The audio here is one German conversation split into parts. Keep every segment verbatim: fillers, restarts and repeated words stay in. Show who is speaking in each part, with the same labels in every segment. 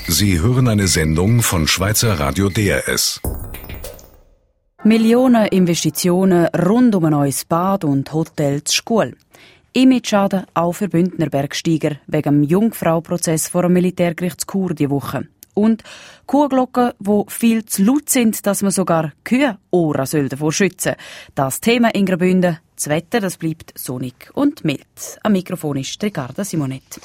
Speaker 1: Sie hören eine Sendung von Schweizer Radio D R S.
Speaker 2: Millionen Investitionen rund um ein neues Bad und Hotel zur Schule. Image-Schaden auch für Bündnerbergsteiger wegen dem Jungfrau-Prozess vor dem Militärgericht Chur diese Woche. Und Kuhglocken, die viel zu laut sind, dass man sogar Kühe-Ohren davor schützen soll. Das Thema in Graubünden. Das Wetter, das bleibt sonnig und mild. Am Mikrofon ist Ricarda Simonet.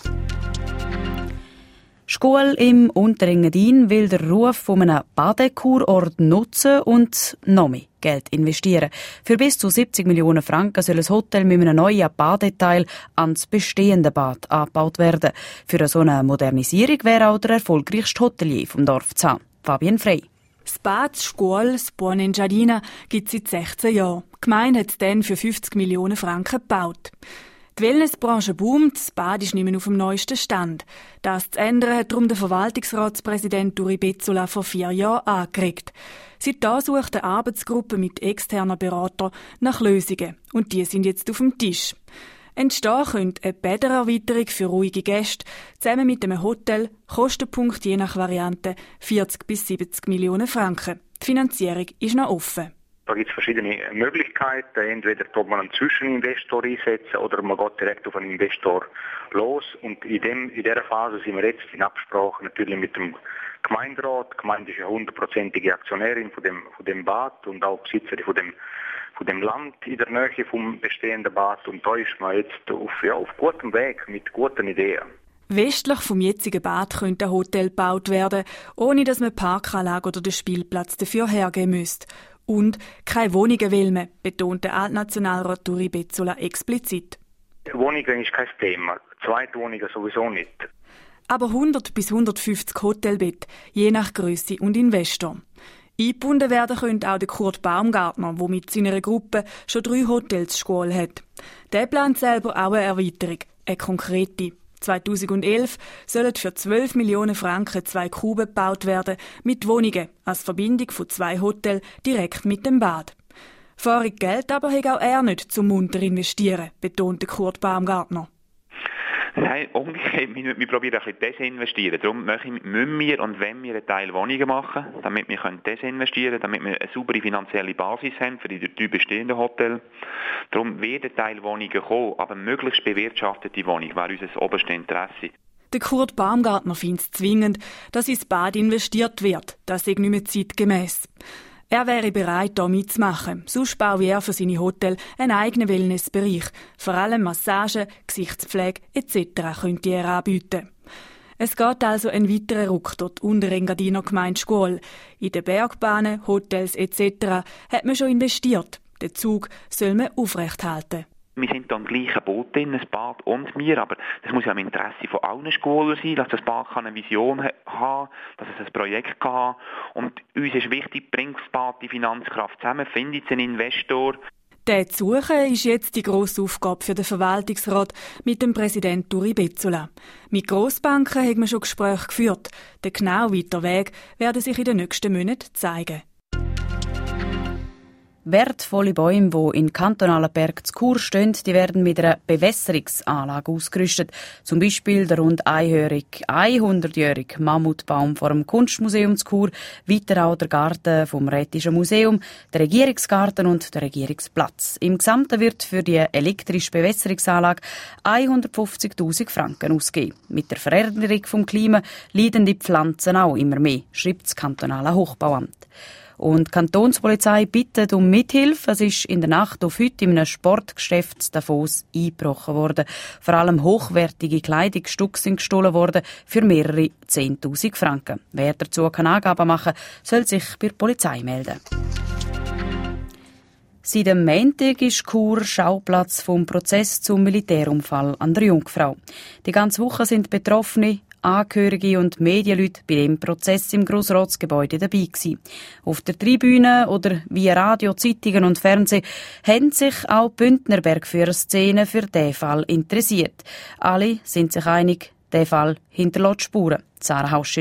Speaker 2: Schule im Unterengadin will den Ruf von einem Badekurort nutzen und noch mehr Geld investieren. Für bis zu siebzig Millionen Franken soll ein Hotel mit einem neuen Badeteil ans bestehende Bad angebaut werden. Für eine solche Modernisierung wäre auch der erfolgreichste Hotelier vom Dorf zu haben, Fabian Frey.
Speaker 3: Das Bad Schule, das Buonengiadina, gibt es seit sechzehn Jahren. Die Gemeinde hat es dann für fünfzig Millionen Franken gebaut. Die Wellnessbranche boomt, das Bad ist nicht mehr auf dem neuesten Stand. Das zu ändern hat darum der Verwaltungsratspräsident Uri Bezzola vor vier Jahren angeregt. Seitdem sucht eine Arbeitsgruppe mit externen Beratern nach Lösungen. Und die sind jetzt auf dem Tisch. Entstehen könnte eine Bädererweiterung für ruhige Gäste, zusammen mit einem Hotel, Kostenpunkt je nach Variante vierzig bis siebzig Millionen Franken. Die Finanzierung ist noch offen.
Speaker 4: Da gibt es verschiedene Möglichkeiten. Entweder tut man einen Zwischeninvestor einsetzen oder man geht direkt auf einen Investor los. Und in, dem, in dieser Phase sind wir jetzt in Absprache natürlich mit dem Gemeinderat. Die Gemeinde ist ja hundertprozentige Aktionärin von dem, von dem Bad und auch Besitzerin von dem, von dem Land in der Nähe vom bestehenden Bad. Und da ist man jetzt auf, ja, auf gutem Weg mit guten Ideen.
Speaker 3: Westlich vom jetzigen Bad könnte ein Hotel gebaut werden, ohne dass man Parkanlage oder den Spielplatz dafür hergeben müsste. Und keine Wohnungen will man, betont der Altnationalrat Uri Bezzola explizit.
Speaker 4: Wohnungen ist kein Thema, Zweitwohnungen sowieso nicht.
Speaker 3: Aber hundert bis hundertfünfzig Hotelbetten, je nach Grösse und Investor. Eingebunden werden könnte auch der Kurt Baumgartner, der mit seiner Gruppe schon drei Hotels Schule hat. Der plant selber auch eine Erweiterung, eine konkrete. zweitausendelf sollen für zwölf Millionen Franken zwei Kuben gebaut werden, mit Wohnungen, als Verbindung von zwei Hotels direkt mit dem Bad. Vorig Geld aber hat auch er nicht zum munter investieren, betonte Kurt Baumgartner.
Speaker 5: Nein, umgekehrt, wir, wir probieren ein bisschen desinvestieren. Darum müssen wir und wenn wir einen Teil Wohnungen machen, damit wir desinvestieren können, damit wir eine saubere finanzielle Basis haben für die drei bestehenden Hotels. Darum wird ein Teil Wohnungen kommen, aber möglichst bewirtschaftete Wohnung wäre unser oberstes Interesse.
Speaker 3: Der Kurt Baumgartner findet es zwingend, dass ins Bad investiert wird. Das sei nicht mehr zeitgemäss. Er wäre bereit, hier mitzumachen. Sonst baue er für seine Hotels einen eigenen Wellnessbereich. Vor allem Massagen, Gesichtspflege et cetera könnte er anbieten. Es geht also ein weiterer Ruck dort unter Engadiner Gemeinde Schule. In den Bergbahnen, Hotels et cetera hat man schon investiert. Den Zug soll man aufrechthalten.
Speaker 5: Wir sind da im gleichen Boot drin, das Bad und wir, aber das muss ja im Interesse von allen Schulen sein, dass das Bad eine Vision haben, dass es ein Projekt haben kann. Und uns ist wichtig, bringt das Bad die Finanzkraft zusammen, findet einen Investor.
Speaker 3: Den zu suchen ist jetzt die grosse Aufgabe für den Verwaltungsrat mit dem Präsident Uri Bezzola. Mit Grossbanken hat man schon Gespräche geführt. Der genau weiter Weg werden sich in den nächsten Monaten zeigen.
Speaker 2: Wertvolle Bäume, die in kantonalen Bergen zu Chur stehen, die werden mit einer Bewässerungsanlage ausgerüstet. Zum Beispiel der rund hundertjährige Mammutbaum vor dem Kunstmuseum zu Chur, weiter auch der Garten vom Rätischen Museum, der Regierungsgarten und der Regierungsplatz. Im Gesamten wird für die elektrische Bewässerungsanlage hundertfünfzigtausend Franken ausgegeben. Mit der Veränderung des Klimas leiden die Pflanzen auch immer mehr, schreibt das kantonale Hochbauamt. Und die Kantonspolizei bittet um Mithilfe. Es ist in der Nacht auf heute in einem Sportgeschäft in Davos eingebrochen worden. Vor allem hochwertige Kleidungsstücke sind gestohlen worden für mehrere zehntausend Franken. Wer dazu keine Angaben machen kann, soll sich bei der Polizei melden. Seit dem Montag ist Chur Schauplatz vom Prozess zum Militärunfall an der Jungfrau. Die ganze Woche sind Betroffene, Angehörige und Medienleute bei dem Prozess im Grossratsgebäude dabei gewesen. Auf der Tribüne oder via Radio, Zeitungen und Fernsehen haben sich auch Bündnerberg-Führerszenen für diesen Fall interessiert. Alle sind sich einig, der Fall hinterlässt Spuren. Sarah Hauschild.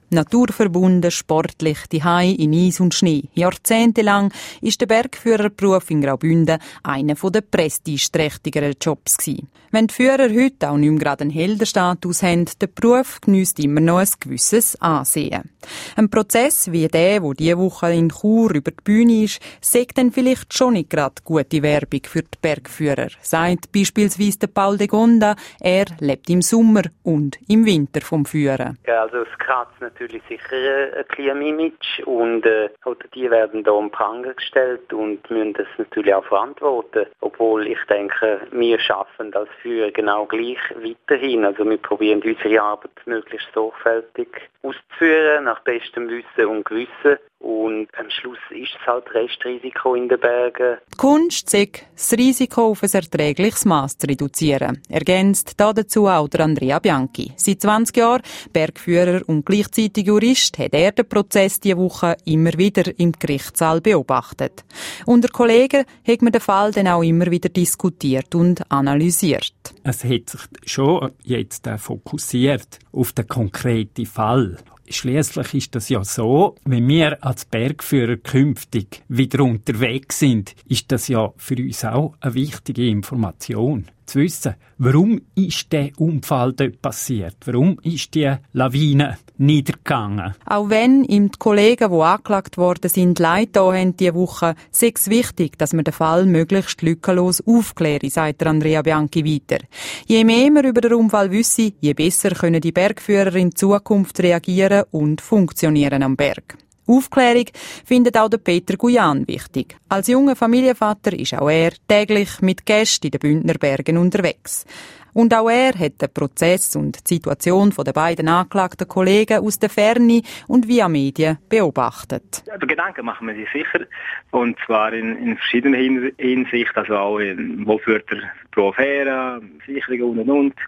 Speaker 6: naturverbunden, sportlich, daheim in Eis und Schnee. Jahrzehntelang ist der Bergführerberuf in Graubünden einer der prestigeträchtigeren Jobs gewesen. Wenn die Führer heute auch nicht mehr gerade einen Heldenstatus haben, der Beruf geniesst immer noch ein gewisses Ansehen. Ein Prozess wie der, der diese Woche in Chur über die Bühne ist, sagt dann vielleicht schon nicht gerade gute Werbung für die Bergführer, sagt beispielsweise der Paul de Gonda. Er lebt im Sommer und im Winter vom Führen.
Speaker 7: Ja, also es kratzt natürlich sicher ein bisschen am Image und äh, die werden da am Pranger gestellt und müssen das natürlich auch verantworten. Obwohl ich denke, wir schaffen als Führer genau gleich weiterhin. Also wir probieren unsere Arbeit möglichst sorgfältig auszuführen, nach bestem Wissen und Gewissen. Und am Schluss ist es halt Restrisiko in den Bergen.
Speaker 6: Die Kunst sagt, das Risiko auf ein erträgliches Maß zu reduzieren. Ergänzt dazu auch der Andrea Bianchi. Seit zwanzig Jahren Bergführer und gleichzeitig Jurist hat er den Prozess diese Woche immer wieder im Gerichtssaal beobachtet. Unter Kollegen hat man den Fall dann auch immer wieder diskutiert und analysiert.
Speaker 8: Es hat sich schon jetzt fokussiert auf den konkreten Fall. Schliesslich ist das ja so, wenn wir als Bergführer künftig wieder unterwegs sind, ist das ja für uns auch eine wichtige Information. Zu wissen, warum ist der Unfall dort passiert? Warum ist die Lawine niedergegangen?
Speaker 6: Auch wenn ihm die Kollegen, die angeklagt worden sind, Leid da haben diese Woche, sei es wichtig, dass man den Fall möglichst lückenlos aufklären, sagt Andrea Bianchi weiter. Je mehr wir über den Unfall wissen, je besser können die Bergführer in Zukunft reagieren und funktionieren am Berg. Aufklärung findet auch der Peter Guyan wichtig. Als junger Familienvater ist auch er täglich mit Gästen in den Bündner Bergen unterwegs. Und auch er hat den Prozess und die Situation der beiden angeklagten Kollegen aus der Ferne und via Medien beobachtet.
Speaker 9: Ja, Gedanken machen wir sich sicher. Und zwar in, in verschiedenen Hinsicht, also auch in, wo führt der Beruf her, Sicherungen und und und.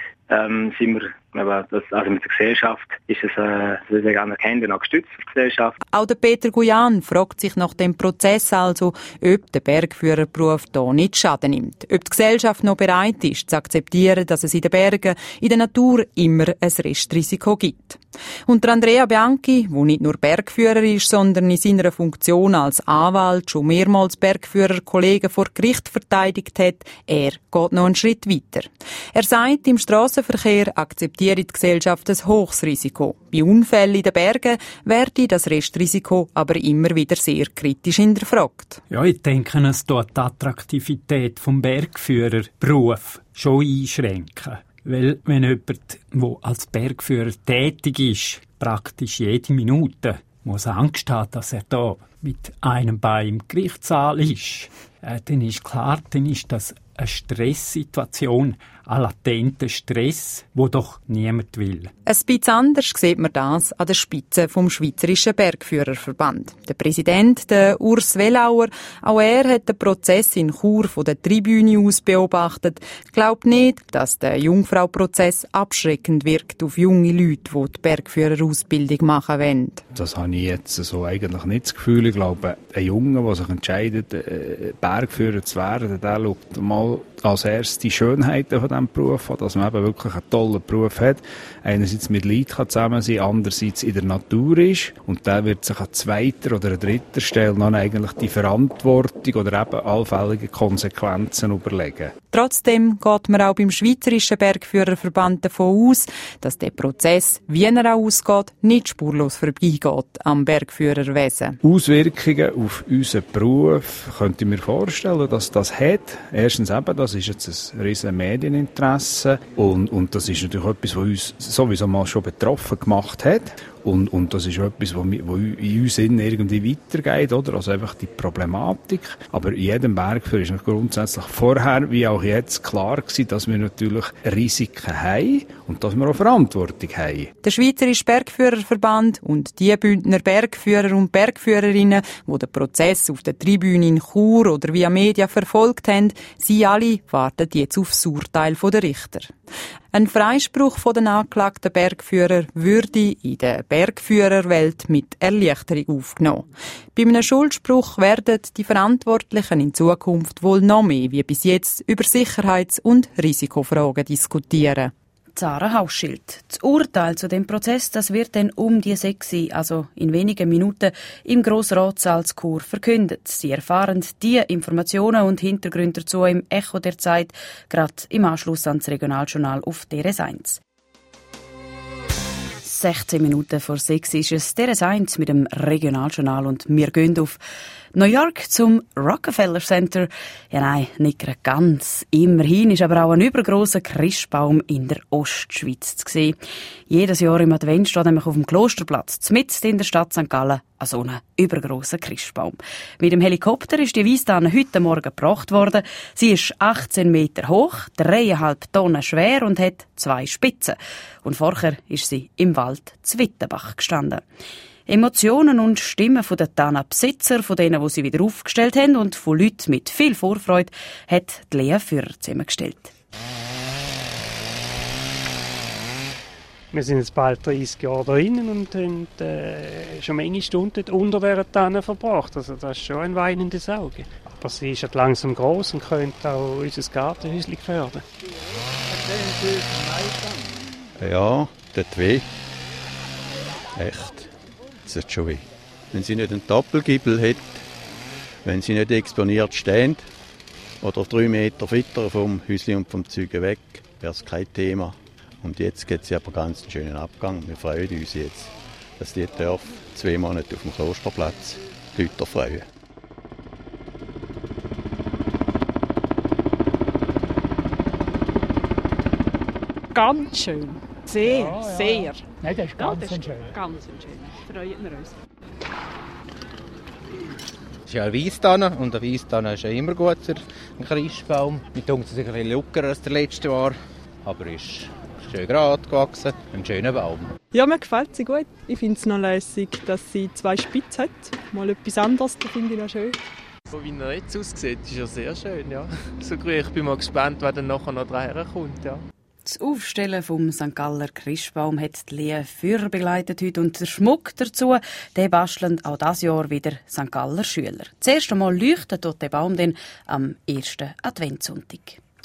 Speaker 9: Ähm, sind wir, aber das, also mit der Gesellschaft ist es äh, sehr anerkannt und auch gestützt auf die Gesellschaft.
Speaker 6: Auch der Peter Guyan fragt sich nach dem Prozess also, ob der Bergführerberuf hier nicht Schaden nimmt. Ob die Gesellschaft noch bereit ist, zu akzeptieren, dass es in den Bergen, in der Natur immer ein Restrisiko gibt. Und der Andrea Bianchi, der nicht nur Bergführer ist, sondern in seiner Funktion als Anwalt schon mehrmals Bergführerkollegen vor Gericht verteidigt hat, er geht noch einen Schritt weiter. Er sagt, im Strassenverkehr akzeptiert die Gesellschaft ein hohes Risiko. Bei Unfällen in den Bergen werde das Restrisiko aber immer wieder sehr kritisch hinterfragt.
Speaker 8: Ja, ich denke, es tut die Attraktivität des Bergführerberufs schon einschränken. Weil wenn jemand, der als Bergführer tätig ist, praktisch jede Minute muss Angst haben, dass er da mit einem Bein im Gerichtssaal ist, äh, dann ist klar, dann ist das eine Stresssituation, ein latenter Stress, wo doch niemand will.
Speaker 6: Ein bisschen anders sieht man das an der Spitze vom Schweizerischen Bergführerverband. Der Präsident, der Urs Wellauer, auch er hat den Prozess in Chur von der Tribüne aus beobachtet, glaubt nicht, dass der Jungfrau-Prozess abschreckend wirkt auf junge Leute, die die Bergführerausbildung machen wollen.
Speaker 10: Das habe ich jetzt so eigentlich nicht das Gefühl. Ich glaube, ein Junge, der sich entscheidet, Bergführer zu werden, der schaut mal als erstes die Schönheiten von diesem Beruf an, dass man eben wirklich einen tollen Beruf hat. Einerseits mit Leuten zusammen sein, andererseits in der Natur ist. Und dann wird sich an zweiter oder an dritter Stelle dann eigentlich die Verantwortung oder eben allfällige Konsequenzen überlegen.
Speaker 6: Trotzdem geht man auch beim Schweizerischen Bergführerverband davon aus, dass der Prozess, wie er auch ausgeht, nicht spurlos vorbeigeht am Bergführerwesen.
Speaker 10: Auswirkungen auf unseren Beruf könnte ich mir vorstellen, dass das hat. Erstens eben, das ist jetzt ein riesen Medieninteresse und, und das ist natürlich etwas, was uns sowieso mal schon betroffen gemacht hat. Und, und das ist etwas, was in uns irgendwie weitergeht, oder? Also einfach die Problematik. Aber in jedem Bergführer ist grundsätzlich vorher wie auch jetzt klar gewesen, dass wir natürlich Risiken haben und dass wir auch Verantwortung haben.
Speaker 6: Der Schweizerische Bergführerverband und die Bündner Bergführer und Bergführerinnen, die den Prozess auf der Tribüne in Chur oder via Media verfolgt haben, sie alle warten jetzt auf das Urteil der Richter. Ein Freispruch von den angeklagten Bergführer würde in der Bergführerwelt mit Erleichterung aufgenommen. Bei einem Schuldspruch werden die Verantwortlichen in Zukunft wohl noch mehr wie bis jetzt über Sicherheits- und Risikofragen diskutieren.
Speaker 2: Zara Hauschild. Das Urteil zu dem Prozess, das wird dann um die sechs, also in wenigen Minuten, im Grossratssaal zu Chur verkündet. Sie erfahren diese Informationen und Hintergründe dazu im Echo der Zeit, gerade im Anschluss ans Regionaljournal auf D R S eins. sechzehn Minuten vor sechs ist es D R S eins mit dem Regionaljournal und wir gehen auf New York zum Rockefeller Center. Ja, nein, nicht gerade ganz. Immerhin ist aber auch ein übergrosser Christbaum in der Ostschweiz zu sehen. Jedes Jahr im Advent steht nämlich auf dem Klosterplatz, mitten in der Stadt Sankt Gallen, an so einem übergrossen Christbaum. Mit dem Helikopter ist die Weisstanne heute Morgen gebracht worden. Sie ist achtzehn Meter hoch, dreieinhalb Tonnen schwer und hat zwei Spitzen. Und vorher ist sie im Wald zu Wittenbach gestanden. Emotionen und Stimmen von den Tannenbesitzer, von denen, die sie wieder aufgestellt haben, und von Leuten mit viel Vorfreude, hat die Lea Führer zusammengestellt.
Speaker 11: Wir sind jetzt bald dreißig Jahre da drinnen und haben äh, schon manche Stunden unter dieser Tanne verbracht. Also das ist schon ein weinendes Auge. Aber sie ist halt langsam gross und könnte auch unser Gartenhäuschen gefährden.
Speaker 12: Ja, tut weh. Echt. Das tut schon weh. Wenn sie nicht einen Doppelgiebel hat, wenn sie nicht exponiert steht oder drei Meter weiter vom Häuschen und vom Zeugen weg, wäre es kein Thema. Und jetzt gibt es aber ganz einen schönen Abgang. Wir freuen uns jetzt, dass die Dörfer zwei Monate auf dem Klosterplatz die Leute freuen.
Speaker 13: Ganz schön. Sehr, ja, ja. sehr.
Speaker 14: Nein, das ist ganz
Speaker 13: ja, das ist
Speaker 14: schön.
Speaker 13: Ganz schön. Freuen wir uns.
Speaker 15: Es ist ja eine Weisstanne und eine Weisstanne ist ja immer gut für einen Christbaum. Mit denkt es ein bisschen lockerer als der letzte Jahr, aber es ist schön gerade gewachsen, ein schöner Baum.
Speaker 16: Ja, mir gefällt sie gut. Ich finde es noch lässig, dass sie zwei Spitzen hat. Mal etwas anderes, das finde ich noch schön.
Speaker 17: So wie er jetzt aussieht, ist er sehr schön, ja. So, ich bin mal gespannt, wer dann nachher noch daherkommt, ja.
Speaker 2: Das Aufstellen vom Sankt Galler Christbaum hat die Lea Führer begleitet heute und der Schmuck dazu, den basteln auch dieses Jahr wieder Sankt Galler Schüler. Zuerst einmal leuchtet dort der Baum dann am ersten Adventssonntag.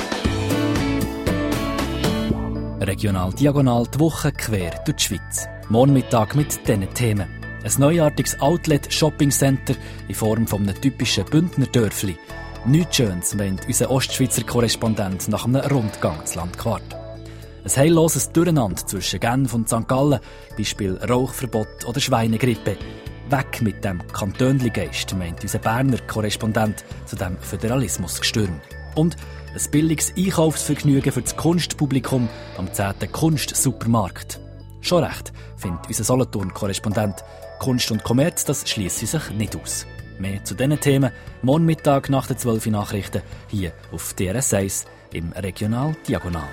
Speaker 18: Regional Diagonal die Woche quer durch die Schweiz. Morgen Mittag mit diesen Themen. Ein neuartiges Outlet-Shopping-Center in Form von einem typischen Bündner Dörfli. Nichts Schönes meint unser Ostschweizer Korrespondent nach einem Rundgang ins Landquart. Ein heilloses Durcheinander zwischen Genf und Sankt Gallen, Beispiel Rauchverbot oder Schweinegrippe. Weg mit dem Kantönli-Geist, meint unser Berner Korrespondent zu dem Föderalismusgestürm. Und ein billiges Einkaufsvergnügen für das Kunstpublikum am zehnten Kunstsupermarkt. Schon recht, findet unser Solothurn-Korrespondent. Kunst und Kommerz, das schliessen sich nicht aus. Mehr zu diesen Themen morgen Mittag nach den zwölf Nachrichten hier auf D R S eins im Regional Diagonal.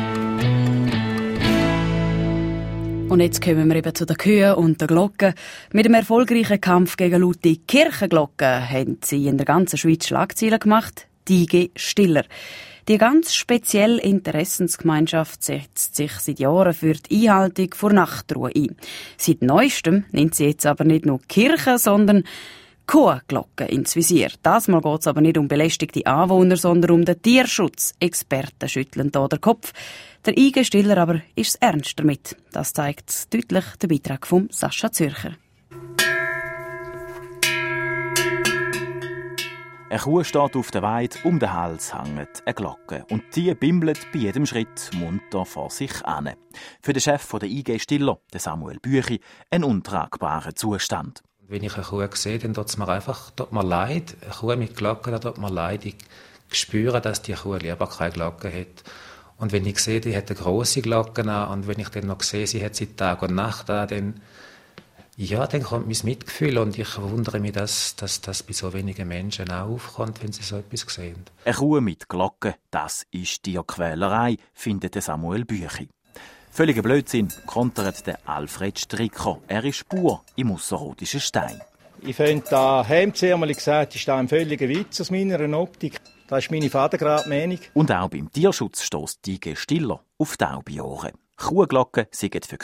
Speaker 2: Und jetzt kommen wir eben zu den Kühen und den Glocken. Mit dem erfolgreichen Kampf gegen laute Kirchenglocken haben sie in der ganzen Schweiz Schlagzeilen gemacht. Die I G Stiller. Die ganz spezielle Interessensgemeinschaft setzt sich seit Jahren für die Einhaltung der Nachtruhe ein. Seit Neuestem nimmt sie jetzt aber nicht nur Kirchen, sondern Kuhglocken ins Visier. Das Mal geht es aber nicht um belästigte Anwohner, sondern um den Tierschutz. Experten schütteln hier den Kopf. Der I G Stiller aber ist es ernst damit. Das zeigt deutlich der Beitrag von Sascha Zürcher.
Speaker 19: Eine Kuh steht auf der Weide, um den Hals hängt eine Glocke. Und die bimmelt bei jedem Schritt munter vor sich hin. Für den Chef der I G Stiller, Samuel Büchi, ein untragbarer Zustand.
Speaker 20: Wenn ich eine Kuh sehe, dann tut es mir einfach tut mir leid. Eine Kuh mit Glocke, da tut mir leid. Ich spüre, dass die Kuh lieber keine Glocke hat. Und wenn ich sehe, die hat eine grosse Glocke an, und wenn ich dann noch sehe, sie hat sie Tag und Nacht an, dann, ja, dann kommt mein Mitgefühl. Und ich wundere mich, dass, dass das bei so wenigen Menschen auch aufkommt, wenn sie so etwas sehen.
Speaker 19: Eine Kuh mit Glocke, das ist Tierquälerei, findet Samuel Büchi. Völliger Blödsinn, kontert der Alfred Stricker. Er ist Bauer im ausserrhodischen Stein.
Speaker 21: Ich finde, da haben sie einmal gesagt, ist ein völliger Witz aus meiner Optik. Das ist meine Vatergrad-Meinung.
Speaker 19: Und auch beim Tierschutz stösst die I G Stiller auf taube Ohren. Kuhglocken sind für Kühe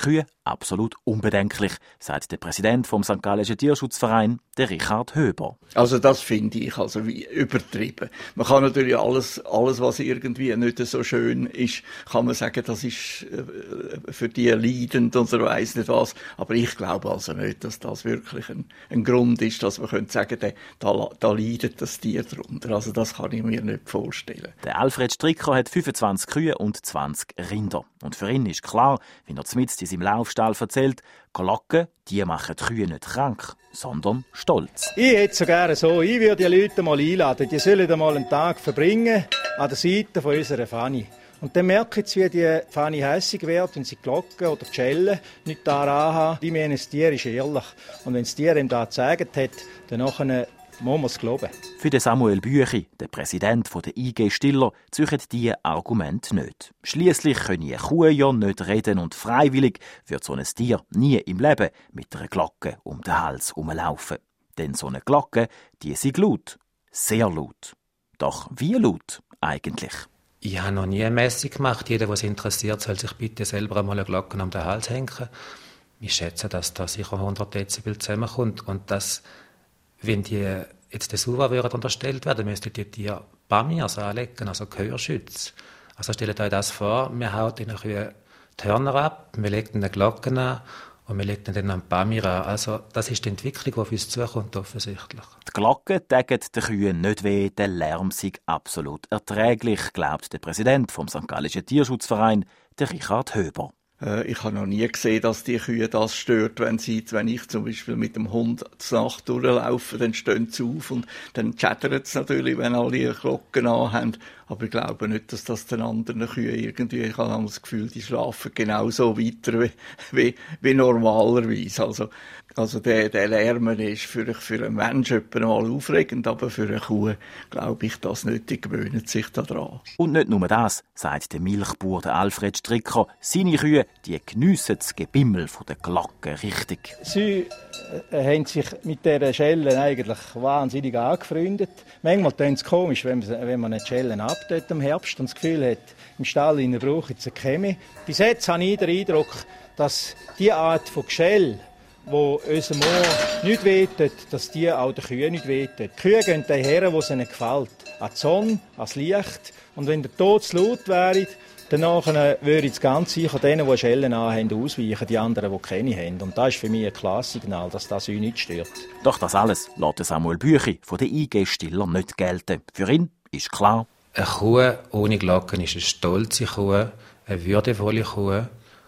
Speaker 19: absolut unbedenklich, sagt der Präsident vom Sankt Gallischen Tierschutzverein, der Richard Höber.
Speaker 14: Also das finde ich also wie übertrieben. Man kann natürlich alles, alles, was irgendwie nicht so schön ist, kann man sagen, das ist für die leidend und so weiss nicht was. Aber ich glaube also nicht, dass das wirklich ein, ein Grund ist, dass man könnte sagen, da, da, da leidet das Tier drunter. Also das kann ich mir nicht vorstellen.
Speaker 19: Der Alfred Stricker hat fünfundzwanzig Kühe und zwanzig Rinder. Und für ihn ist klar, wie er zumindest in seinem Laufstall erzählt, Glocken, die machen die Kühe nicht krank, sondern stolz.
Speaker 21: Ich hätte es so gerne so, ich würde die Leute mal einladen, die sollen einmal einen Tag verbringen an der Seite von unserer Fanny. Und dann merken sie, wie die Fanny hässig wird, wenn sie die Glocken oder die Schellen nicht daran haben. Die meinen, das Tier ist ehrlich. Und wenn das Tier ihm das gezeigt hat, dann nachher muss man es glauben.
Speaker 19: Für den Samuel Büchi, der Präsident der I G Stiller, züchen diese Argumente nicht. Schliesslich können eine Kuh ja nicht reden und freiwillig wird so ein Tier nie im Leben mit einer Glocke um den Hals herumlaufen. Denn so eine Glocke, die sind laut. Sehr laut. Doch wie laut eigentlich?
Speaker 20: Ich habe noch nie eine Messung gemacht. Jeder, der es interessiert, soll sich bitte selber einmal eine Glocke um den Hals hängen. Ich schätze, dass da sicher hundert Dezibel zusammenkommt und dass, wenn die jetzt der Suva unterstellt werden, müssten die Tiere Pamirs anlegen, also Gehörschütze. Also stellt euch das vor, wir hauen den Kühen die Hörner ab, wir legen eine Glocke an und wir legen dann einen Pamir an. Also das ist die Entwicklung, die auf uns zukommt, offensichtlich.
Speaker 19: Die Glocken tagen den Kühen nicht weh, der Lärm sei absolut erträglich, glaubt der Präsident vom Sankt Gallischen Tierschutzverein, der Richard Höber.
Speaker 14: Ich habe noch nie gesehen, dass die Kühe das stört, wenn sie, wenn ich zum Beispiel mit dem Hund zur Nacht durchlaufe, dann stehen sie auf und dann chattern sie natürlich, wenn alle Glocken anhaben. Aber ich glaube nicht, dass das den anderen Kühen irgendwie, ich habe das Gefühl, die schlafen genauso weiter wie, wie, wie normalerweise. Also, also der, der Lärm ist für, für einen Menschen mal aufregend, aber für eine Kuh glaube ich das nicht, die gewöhnen sich daran.
Speaker 19: Und nicht nur das, sagt der Milchbauer der Alfred Stricker, seine Kühe, die geniessen das Gebimmel der Glocken richtig.
Speaker 21: Sie äh, haben sich mit dieser Schellen eigentlich wahnsinnig angefreundet. Manchmal tun es komisch, wenn man, wenn man eine Schellen abtut im Herbst und das Gefühl hat, im Stall brauche ich jetzt eine Chemie. Bis jetzt habe ich den Eindruck, dass die Art von Gestell, wo unserem Ohr nicht wehtut, dass die auch den Kühen nicht wehtut. Die Kühe gehen daher, wo es ihnen gefällt. An die Sonne, ans Licht. Und wenn der Tod zu laut wäre, dann würde das ganz sicher denen, die Schellen anhaben, ausweichen, die anderen, die keine haben. Und das ist für mich ein klares Signal, dass das uns nicht stört.
Speaker 19: Doch das alles lässt Samuel Büchi von der I G Stiller nicht gelten. Für ihn ist klar,
Speaker 20: eine Kuh ohne Glocken ist eine stolze Kuh, eine würdevolle Kuh.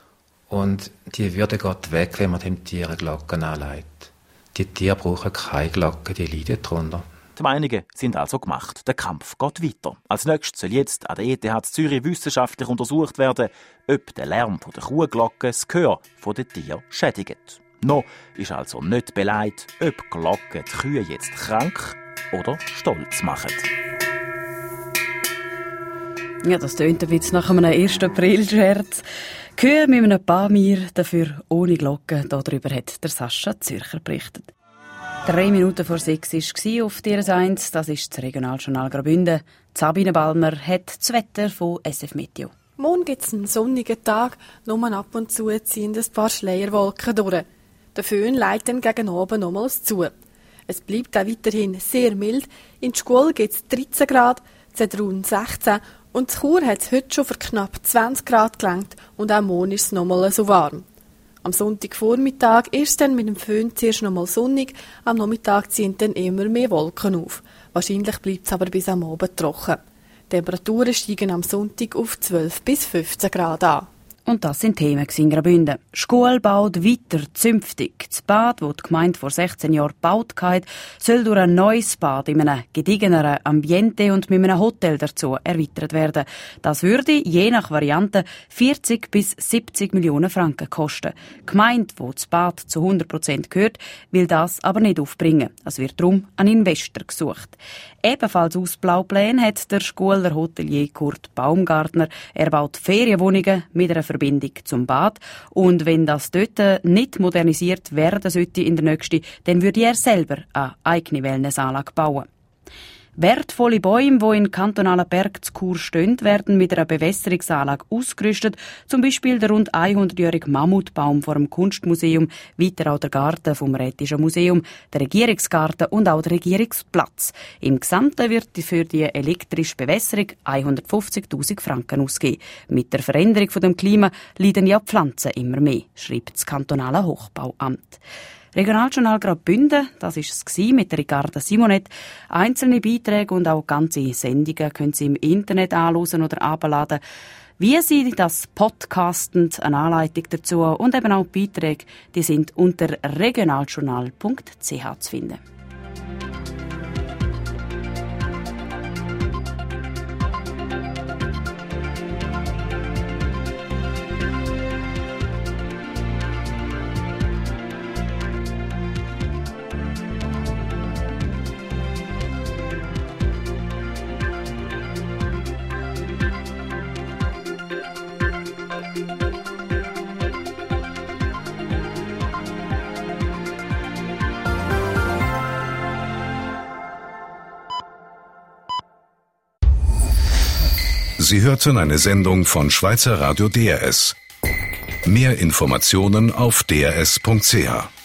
Speaker 20: Und die Würde geht weg, wenn man dem Tier eine Glocke anlegt. Die Tiere brauchen keine Glocke, die leiden darunter.
Speaker 19: Die Meinungen sind also gemacht. Der Kampf geht weiter. Als nächstes soll jetzt an der E T H Zürich wissenschaftlich untersucht werden, ob der Lärm der Kuhglocke das Gehör der Tiere schädigt. Noch ist also nicht beleidigt, ob Glocken die Kühe jetzt krank oder stolz machen.
Speaker 2: Ja, das tönt ein bisschen nach einem ersten April-Scherz. Kühe mit einem Pamir, dafür ohne Glocken. Darüber hat der Sascha Zürcher berichtet. Drei Minuten vor sechs war es auf T R S eins. Das ist das Regionaljournal Graubünden. Sabine Balmer hat das Wetter von S F Meteo.
Speaker 22: Morgen gibt es einen sonnigen Tag, nur ab und zu ziehen ein paar Schleierwolken durch. Der Föhn leitet dann gegen oben nochmals zu. Es bleibt auch weiterhin sehr mild. In der Schule gibt es dreizehn Grad, Zedrun sechzehn und in Chur hat es heute schon für knapp zwanzig Grad gelangt und auch morgen ist es nochmal so warm. Am Sonntagvormittag ist es dann mit dem Föhn zuerst nochmal sonnig, am Nachmittag ziehen dann immer mehr Wolken auf. Wahrscheinlich bleibt es aber bis am Abend trocken. Die Temperaturen steigen am Sonntag auf zwölf bis fünfzehn Grad an.
Speaker 2: Und das sind Themen in Graubünden. Schule baut weiter zünftig. Das Bad, das die Gemeinde vor sechzehn Jahren gebaut hat, soll durch ein neues Bad in einem gediegeneren Ambiente und mit einem Hotel dazu erweitert werden. Das würde, je nach Variante, vierzig bis siebzig Millionen Franken kosten. Die Gemeinde, die das Bad zu hundert Prozent gehört, will das aber nicht aufbringen. Es wird darum ein Investor gesucht. Ebenfalls aus Blauplänen hat der Schuler Hotelier Kurt Baumgartner. Er baut Ferienwohnungen mit einer Verbindung zum Bad. Und wenn das dort nicht modernisiert werden sollte in der nächsten, dann würde er selber eine eigene Wellnessanlage bauen. Wertvolle Bäume, die in kantonalen Bergen zu Chur stehen, werden mit einer Bewässerungsanlage ausgerüstet. Zum Beispiel der rund hundertjährige Mammutbaum vor dem Kunstmuseum, weiter auch der Garten vom Rätischen Museum, der Regierungsgarten und auch der Regierungsplatz. Im Gesamten wird für die elektrische Bewässerung hundertfünfzigtausend Franken ausgegeben. Mit der Veränderung des Klimas leiden ja Pflanzen immer mehr, schreibt das kantonale Hochbauamt. Regionaljournal Graubünden, das war es mit Ricarda Simonet. Einzelne Beiträge und auch ganze Sendungen können Sie im Internet anhören oder abladen. Wie Sie das podcasten, eine Anleitung dazu und eben auch Beiträge, die sind unter regionaljournal punkt c h zu finden.
Speaker 1: Sie hörten eine Sendung von Schweizer Radio D R S. Mehr Informationen auf d r s punkt c h.